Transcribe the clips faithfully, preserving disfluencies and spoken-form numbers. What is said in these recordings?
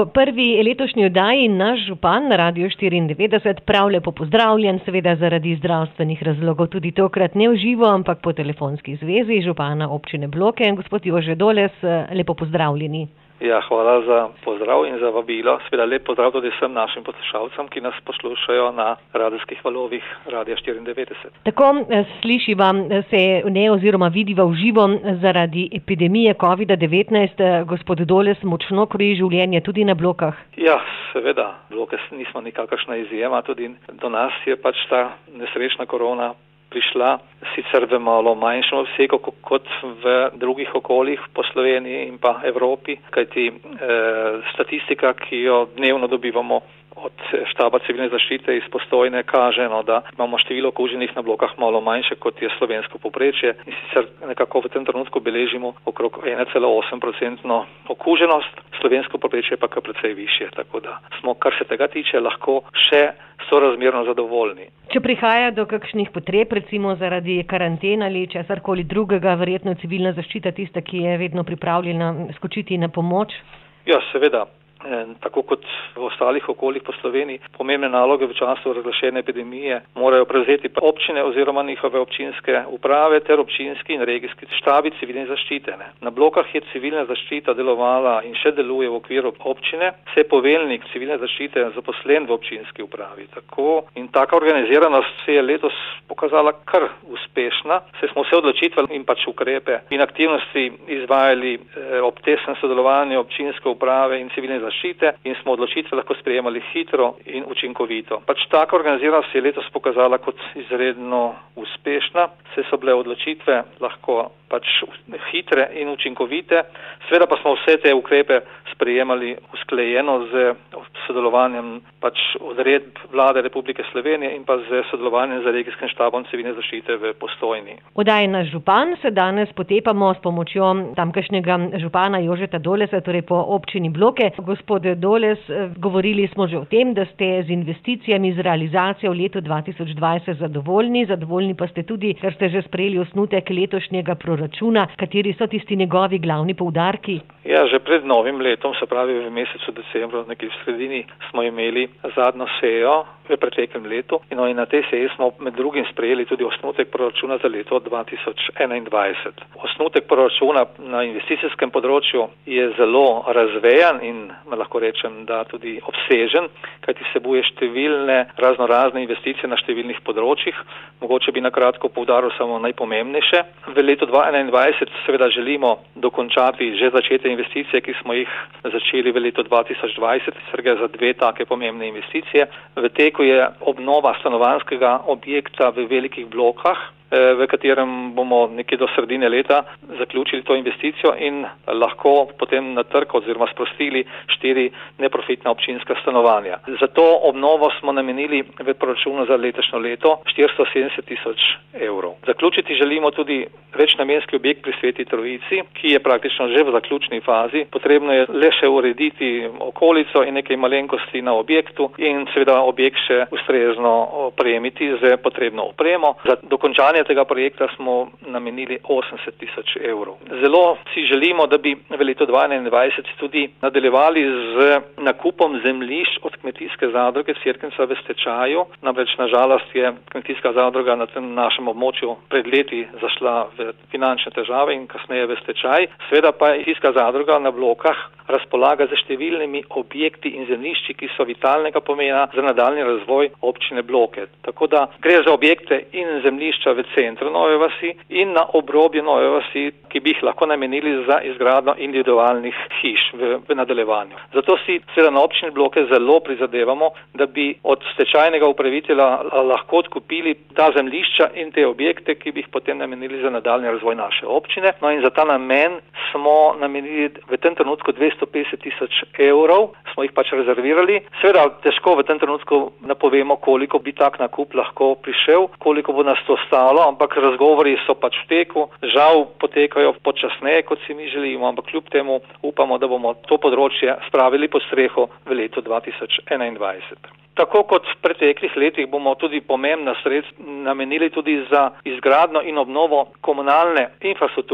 V prvi letošnji oddaji naš župan na Radiu štiriindevetdeset, prav lepo pozdravljen, seveda zaradi zdravstvenih razlogov tudi tokrat ne v živo, ampak po telefonski zvezi, župana občine Bloke, gospod Jože Doles, lepo pozdravljeni. Ja, hvala za pozdrav in za vabilo. Seveda lep pozdrav tudi vsem našim poslušalcem, ki nas poslušajo na radijskih valovih Radia štiriindevetdeset. Tako slišiva se ne oziroma vidiva v živo zaradi epidemije covida devetnajst. Gospod Doles, močno kroji življenje tudi na Blokah. Ja, seveda. Bloke nismo nikakršna izjema. Tudi do nas je pač ta nesrečna korona prišla sicer v malo manjšem obsegu kot v drugih okoljih po Sloveniji in pa Evropi, kajti e, statistika, ki jo dnevno dobivamo od štaba civilne zaščite iz Postojne, kaže, no, da imamo število okuženih na Blokah malo manjše, kot je slovensko povprečje. In sicer nekako v tem trenutku beležimo okrog ena cela osem procentno okuženost, slovensko povprečje pa kar precej višje. Tako da smo, kar se tega tiče, lahko še sorazmerno zadovoljni. Če prihaja do kakšnih potreb, recimo zaradi karanten ali česarkoli drugega, verjetno civilna zaščita tista, ki je vedno pripravljena skočiti na pomoč? Ja, seveda. Tako kot v ostalih okoljih po Sloveniji, pomembne naloge v času razglašene epidemije morajo prevzeti občine oziroma njihove občinske uprave ter občinski in regijski štabi civilne zaščite. Ne. Na Blokah je civilna zaščita delovala in še deluje v okviru občine, se je poveljnik civilne zaščite zaposlen v občinski upravi. Tako in taka organiziranost se je letos pokazala kar uspešna, se smo vse odločitve in pač ukrepe in aktivnosti izvajali eh, ob tesnem sodelovanju občinske uprave in civilne zaščite. In smo odločitve lahko sprejemali hitro in učinkovito. Pač taka organiziranost se je letos pokazala kot izredno uspešna, saj so bile odločitve lahko pač hitre in učinkovite. Seveda pa smo vse te ukrepe sprejemali usklajeno z sodelovanjem pač odredb Vlade Republike Slovenije in pa z sodelovanjem z regijskim štabom civilne zaščite v Postojni. Oddaja Naš župan se danes potepamo s pomočjo tamkajšnjega župana Jožeta Dolesa, torej po občini Bloke. Gospod Doles, govorili smo že o tem, da ste z investicijami, z realizacijo v letu dva tisoč dvajset zadovoljni, zadovoljni pa ste tudi, ker ste že sprejeli osnutek letošnjega proračuna. Kateri so tisti njegovi glavni poudarki? Ja, že pred novim letom, se pravi v mesecu decembru, nekaj v sredini, smo imeli zadnjo sejo v preteklem letu in, no, in na tej seji smo med drugim sprejeli tudi osnutek proračuna za leto dva tisoč enaindvajset. Osnutek proračuna na investicijskem področju je zelo razvejan in lahko rečem, da tudi obsežen, kajti vsebuje številne raznorazne investicije na številnih področjih. Mogoče bi na kratko poudaril samo najpomembnejše. V letu dva tisoč enaindvajset seveda želimo dokončati že začete investicije, ki smo jih začeli v letu dva tisoč dvajset, sicer gre za dve take pomembne investicije. V teku je obnova stanovanjskega objekta v velikih Blokah, v katerem bomo nekje do sredine leta zaključili to investicijo in lahko potem na trg oziroma sprostili štiri neprofitna občinska stanovanja. Za to obnovo smo namenili v proračunu za letošnje leto štiristo sedemdeset tisoč evrov. Zaključiti želimo tudi večnamenski objekt pri Sveti Trojici, ki je praktično že v zaključni fazi. Potrebno je le še urediti okolico in nekaj malenkosti na objektu in seveda objekt še ustrezno opremiti z potrebno opremo. Za dokončanje tega projekta smo namenili osemdeset tisoč evrov. Zelo si želimo, da bi v letu dva tisoč enaindvajset tudi nadaljevali z nakupom zemljišč od kmetijske zadruge Cerknica v stečaju. Namreč na žalost je kmetijska zadruga na tem našem območju pred leti zašla v finančne težave in kasneje v stečaj. Seveda pa kmetijska zadruga na Blokah razpolaga z številnimi objekti in zemljišči, ki so vitalnega pomena za nadaljnji razvoj občine Bloke. Tako da gre za objekte in zemljišča v centru Nove vasi in na obrobju Nove vasi, ki bi jih lahko namenili za izgradnjo individualnih hiš v, v nadaljevanju. Zato si seveda na občini Bloke zelo prizadevamo, da bi od stečajnega upravitelja lahko odkupili ta zemljišča in te objekte, ki bi jih potem namenili za nadaljnji razvoj naše občine. No in za ta namen smo namenili v tem trenutku dvesto petdeset tisoč evrov, smo jih pač rezervirali. Seveda težko v tem trenutku napovemo, koliko bi tak nakup lahko prišel, koliko bo nas to stalo, ampak razgovori so pač v teku. Žal potekajo počasneje, kot si mi želimo, ampak kljub temu upamo, da bomo to področje spravili pod streho v letu dva tisoč enaindvajset. Tako kot v preteklih letih bomo tudi pomembna sredstva namenili tudi za izgradnjo in obnovo komunalne infrastrukture.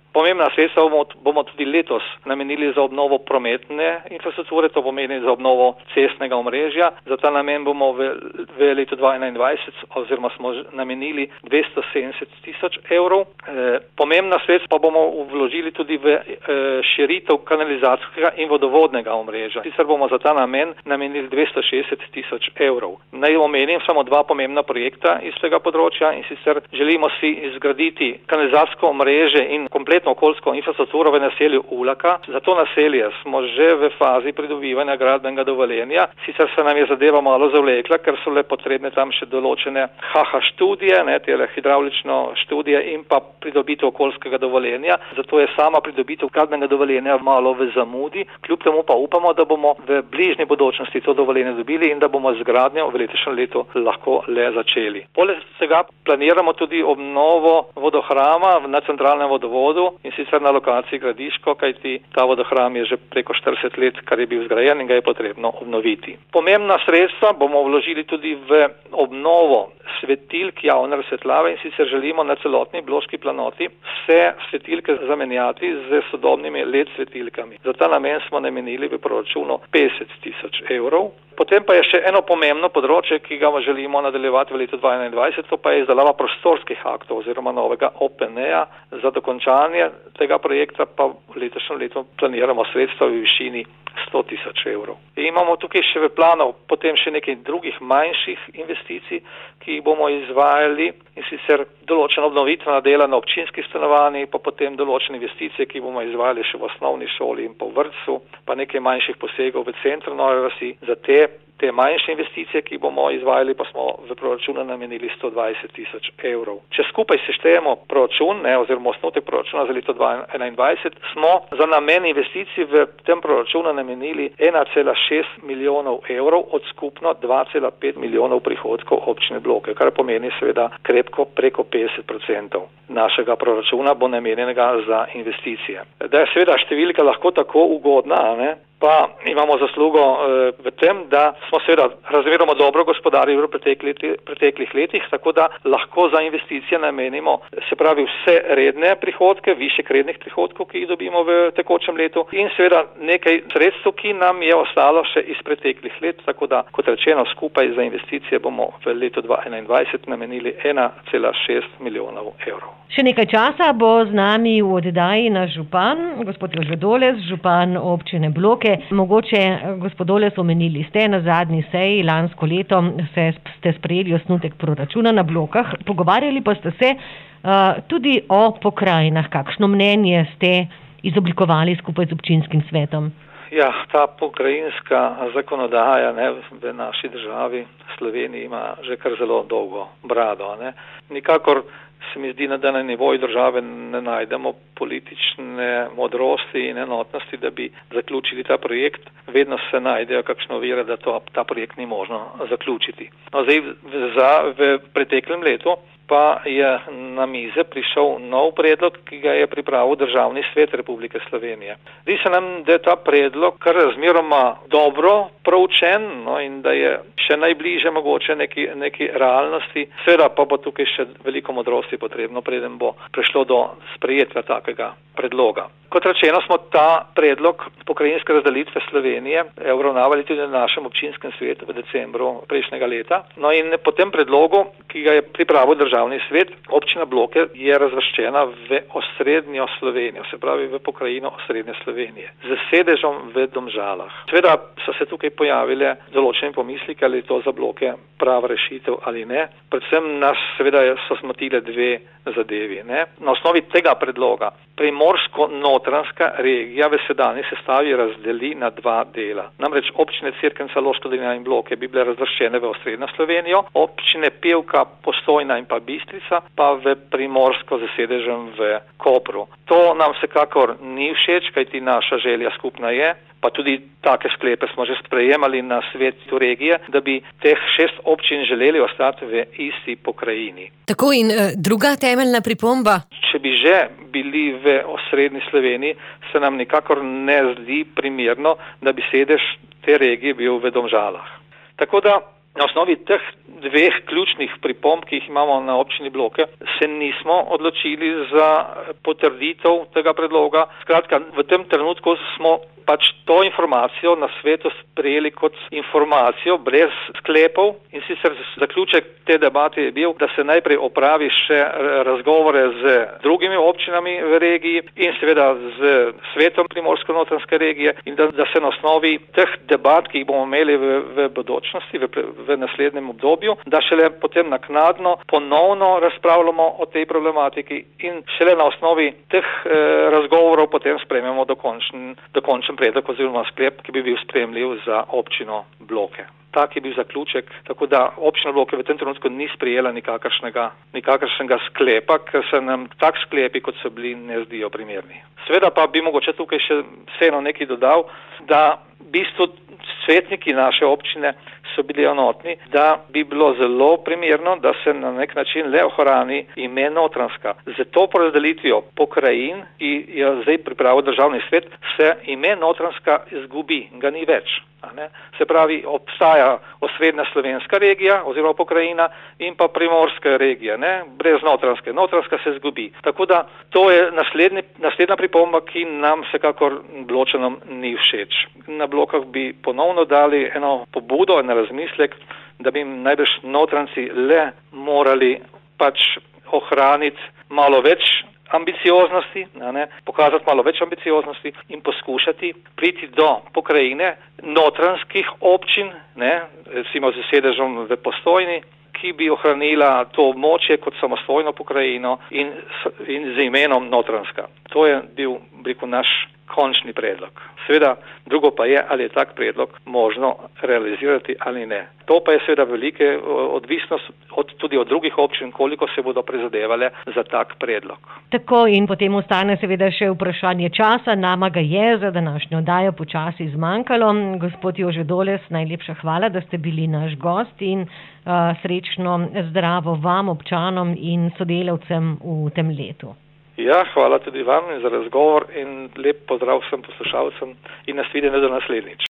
Pomembna sredstva bomo, bomo tudi letos namenili za obnovo prometne infrastrukture, to pomeni za obnovo cestnega omrežja. Za ta namen bomo v, v letu dva tisoč enaindvajset oziroma smo namenili dvesto sedemdeset tisoč evrov. E, pomembna sredstva bomo vložili tudi v e, širitev kanalizacijskega in vodovodnega omrežja. Sicer bomo za ta namen namenili dvesto šestdeset tisoč evrov. Naj omenim samo dva pomembna projekta iz tega področja, in sicer želimo si izgraditi kanalizacijsko omrežje in kompletno okoljsko infrastrukturo v naselju Ulaka. Za to naselje smo že v fazi pridobivanja gradbenega dovoljenja. Sicer se nam je zadeva malo zavlekla, ker so le potrebne tam še določene ha ha študije, ne, tele hidravlično študije in pa pridobitev okoljskega dovoljenja. Zato je sama pridobitev gradbenega dovoljenja malo v zamudi. Kljub temu pa upamo, da bomo v bližnji bodočnosti to dovoljenje dobili in da bomo z gradnjo v letošnjem letu lahko le začeli. Poleg tega planiramo tudi obnovo vodohrama na centralnem vodovodu, in sicer na lokaciji Gradiško, kajti ta vodohram je že preko štirideset let, kar je bil zgrajen in ga je potrebno obnoviti. Pomembna sredstva bomo vložili tudi v obnovo svetilk javne razsvetljave, in sicer želimo na celotni bloški planoti vse svetilke zamenjati z sodobnimi el e de svetilkami. Za ta namen smo namenili v proračunu petdeset tisoč evrov. Potem pa je še eno pomembno področje, ki ga želimo nadaljevati v letu dva tisoč enaindvajset, to pa je izdelava prostorskih aktov oziroma novega O P N-ja. Za dokončanje tega projekta pa v letošnjem letu planiramo sredstva v višini sto tisoč evrov. In imamo tukaj še v planov potem še nekaj drugih manjših investicij, ki jih bomo izvajali, in sicer določena obnovitvena dela na občinskih stanovanjih, pa potem določene investicije, ki bomo izvajali še v osnovni šoli in pa v vrtcu, pa nekaj manjših posegov v centru Nove vasi. Za te Te manjše investicije, ki bomo izvajali, pa smo v proračunu namenili sto dvajset tisoč evrov. Če skupaj seštejemo proračun, ne, oziroma osnutek proračuna za leto dva tisoč enaindvajset, smo za namen investicij v tem proračunu namenili ena cela šest milijonov evrov od skupno dva cela pet milijonov prihodkov občine Bloke, kar pomeni seveda krepko preko petdeset procentov našega proračuna bo namenjenega za investicije. Da je seveda številka lahko tako ugodna, ne, pa imamo zaslugo e, v tem, da smo seveda razmeroma dobro gospodarili v preteklih, preteklih letih, tako da lahko za investicije namenimo, se pravi, vse redne prihodke, višek rednih prihodkov, ki jih dobimo v tekočem letu, in seveda nekaj sredstev, ki nam je ostalo še iz preteklih let, tako da, kot rečeno, skupaj za investicije bomo v letu dva tisoč enaindvajset namenili ena cela šest milijonov evrov. Še nekaj časa bo z nami v oddaji naš župan, gospod Jože Doles, župan občine Bloke. Mogoče, gospod Doles, omenili ste na zadnji seji lansko leto, se, ste sprejeli osnutek proračuna na Blokah, pogovarjali pa ste se uh, tudi o pokrajinah. Kakšno mnenje ste izoblikovali skupaj z občinskim svetom? Ja, ta pokrajinska zakonodaja, ne, v naši državi Sloveniji ima že kar zelo dolgo brado. Ne. Nikakor se mi zdi, da na nivoju države ne najdemo politične modrosti in enotnosti, da bi zaključili ta projekt. Vedno se najdejo kakšno ovire, da to, ta projekt ni možno zaključiti. No, zdaj, za, v preteklem letu pa je na mize prišel nov predlog, ki ga je pripravil Državni svet Republike Slovenije. Zdi se nam, da je ta predlog kar razmeroma dobro proučen, no, in da je še najbliže mogoče neki, neki realnosti. Seveda pa bo tukaj še veliko modrosti potrebno, preden bo prišlo do sprejetja takega predloga. Kot rečeno, smo ta predlog pokrajinske razdelitve Slovenije obravnavali tudi na našem občinskem svetu v decembru prejšnjega leta. No in po tem predlogu, ki ga je pripravil Državni svet, občina Bloke je razvrščena v osrednjo Slovenijo, se pravi v pokrajino osrednje Slovenije, z sedežem v Domžalah. Seveda so se tukaj pojavile določene pomisleke, ali je to za Bloke prava rešitev ali ne. Predvsem nas seveda so smotile dve zadevi. Ne? Na osnovi tega predloga Primorsko-notranjska regija v sedanji sestavi razdeli na dva dela. Namreč občine Cerknica, Loška dolina in Bloke bi bile razvrščene v osrednjo Slovenijo, občine Pevka, Postojna in pa Bistrica pa v Primorsko z sedežem v Kopru. To nam vsekakor ni všeč, kajti naša želja skupna je, pa tudi take sklepe smo že sprejemali na svetu regije, da bi teh šest občin želeli ostati v isti pokrajini. Tako in e, druga temeljna pripomba? Če bi že bili v osrednji Sloveniji, se nam nikakor ne zdi primerno, da bi sedež te regije bil v Domžalah. Tako da Na osnovi teh dveh ključnih pripomb, ki jih imamo na občini Bloke, se nismo odločili za potrditev tega predloga. Skratka, v tem trenutku smo pač to informacijo na svetu sprejeli kot informacijo brez sklepov, in sicer zaključek te debate je bil, da se najprej opravi še razgovore z drugimi občinami v regiji in seveda z svetom Primorsko-Notranjske regije, in da, da se na osnovi teh debat, ki jih bomo imeli v, v bodočnosti, v, v naslednjem obdobju, da šele potem naknadno ponovno razpravljamo o tej problematiki in šele na osnovi teh eh, razgovorov potem sprejmemo dokončen, dokončen predlog oziroma sklep, ki bi bil sprejemljiv za občino Bloke. Tak je bil zaključek, tako da občina Bloke v tem trenutku ni sprejela nikakršnega, nikakršnega sklepa, ker se nam tak sklepi, kot so bili, ne zdijo primerni. Seveda pa bi mogoče tukaj še vseeno nekaj dodal, da v bistvu svetniki naše občine so bili enotni, da bi bilo zelo primerno, da se na nek način le ohrani ime Notranjska. Z to porazdelitvijo pokrajin, ki je zdaj pripravil državni svet, se ime Notranjska izgubi, ga ni več. Se pravi, obstaja osrednja slovenska regija oziroma pokrajina in pa primorska regija, ne? Brez Notranjske. Notranjska se izgubi. Tako da to je naslednji, naslednja pripomba, ki nam vsekakor Bločanom ni všeč. Na Blokah bi ponovno dali eno pobudo, en razmislek, da bi najbrž Notranjci le morali pač ohraniti malo več ambicioznosti, ne, pokazati malo več ambicioznosti in poskušati priti do pokrajine notranjskih občin, ne, recimo z sedežem v Postojni, ki bi ohranila to območje kot samostojno pokrajino in, in z imenom Notranjska. To je bil, bi rekel, naš končni predlog. Seveda, drugo pa je, ali je tak predlog možno realizirati ali ne. To pa je seveda velike odvisnost od, tudi od drugih občin, koliko se bodo prizadevale za tak predlog. Tako, in potem ostane seveda še vprašanje časa. Nama ga je za današnjo oddajo počasi zmanjkalo. Gospod Jože Doles, najlepša hvala, da ste bili naš gost, in uh, srečno zdravo vam, občanom in sodelavcem v tem letu. Ja, hvala tudi vam za razgovor in lep pozdrav vsem poslušalcem in nasvidenje do naslednjič.